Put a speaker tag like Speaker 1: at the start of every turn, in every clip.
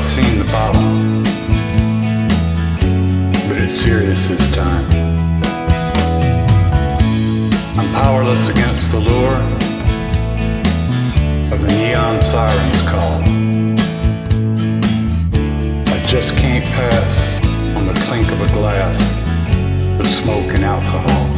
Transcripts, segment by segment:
Speaker 1: I'd seen the bottom, but it's serious this time. I'm powerless against the lure of the neon siren's call. I just can't pass on the clink of a glass, the smoke and alcohol.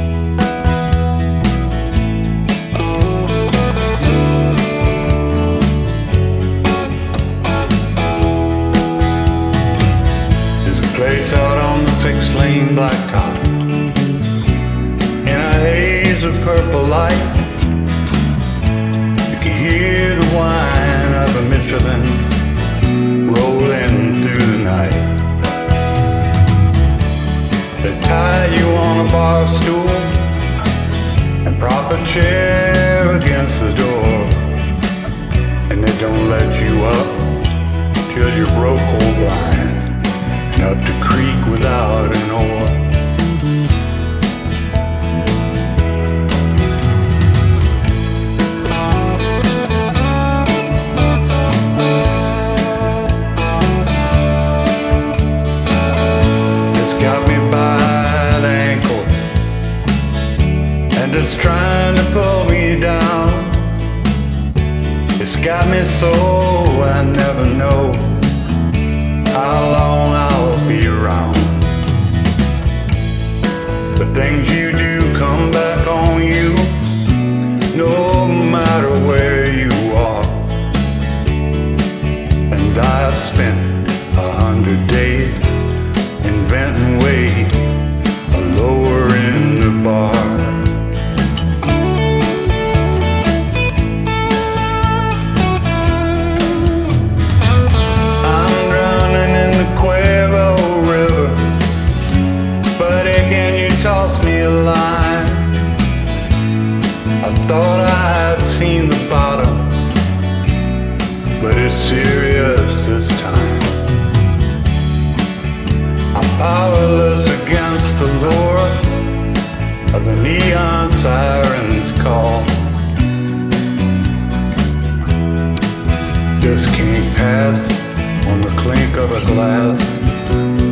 Speaker 1: Place out on the 6-lane blacktop in a haze of purple light. You can hear the whine of a Michelin rolling through the night. They tie you on a bar stool and prop a chair against the door, and they don't let you up till you're broke or blind, up the creek without an oar. It's got me by the ankle, and it's trying to pull me down. It's got me so I never know how long I'll be around. The things you do come back on you, no matter where you are. And I've spent 100 days inventing ways of lowering the bar. Toss me a line. I thought I had seen the bottom, but it's serious this time. I'm powerless against the lure of the neon siren's call. Just can't pass on the clink of a glass,